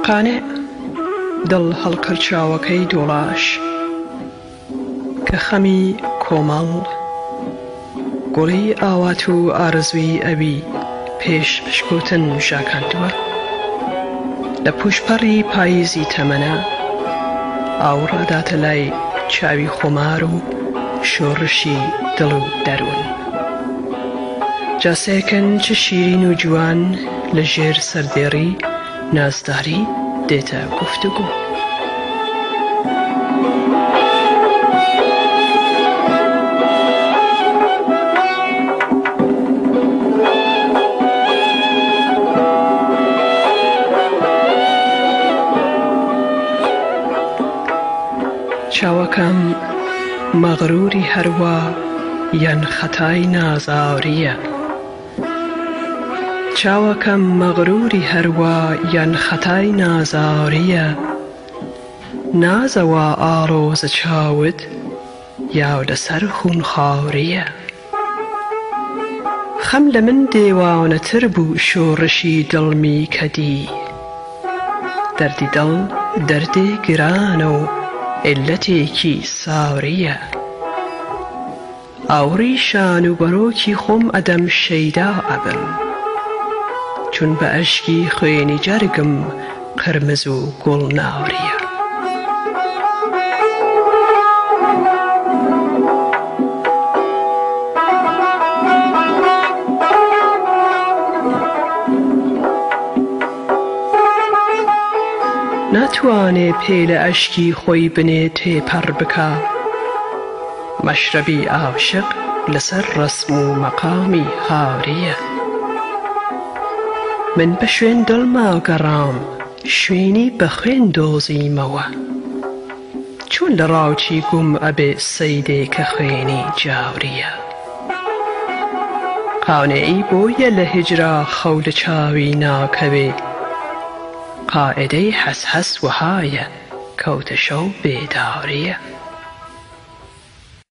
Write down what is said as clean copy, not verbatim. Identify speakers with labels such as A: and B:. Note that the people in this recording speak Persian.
A: قانع دڵ هەڵقەرچاوەکەی دۆڵاش کە خەمی کۆمەڵ گوڵی ئاوات و ئارزووی ئەوی پێش پشکوتن ژاکاندووە لە پوشپەڕی پاییزی تەمەنە ئاوڕاداتە لای چاوی خۆمار و شۆڕشی دڵ و دەروون جاسەیەکەن چ شیرین و جوان لە ژێر سەردێڕی نازداری دێتە گوفتوگۆ چاوەکەم مەغرووری هەروە یان خەتای نازاوریە چاوەکەم مەغرووری هەروە یان خەتای نازاوریە نازەوە ئاڵۆزە چاوت یا لەسەر خونخاوریە خەم لە من دێوانەتر بوو شۆڕشی دڵمی کەدی دەردی دڵ دەردێ گرانە و علەتێکی ساوریە ئاوڕی شان و بەرۆکی خۆم ئەدەم شەیدا ئەبم چون بە ئەشکی خوێنی جەرگم قرمز و گوڵناوریە ناتوانێ پێ لە ئەشکی خۆی بنێ تێپەڕ بکا مەشرەبی ئاشق لەسەر ڕەسم و مەقامی هاوریە من بە شوێن دڵما گەڕام شوێنی بە خوێن دۆزیمەوە چۆن لە ڕاوچی گوم ئەبێ سەیدێ کە خوێنی جاوریە قاونێئی بۆیە لە هیجرا خەو لە چاوی ناکەوێ قائدەی حەسحەس وهایە کەوتە شەو بێداوریە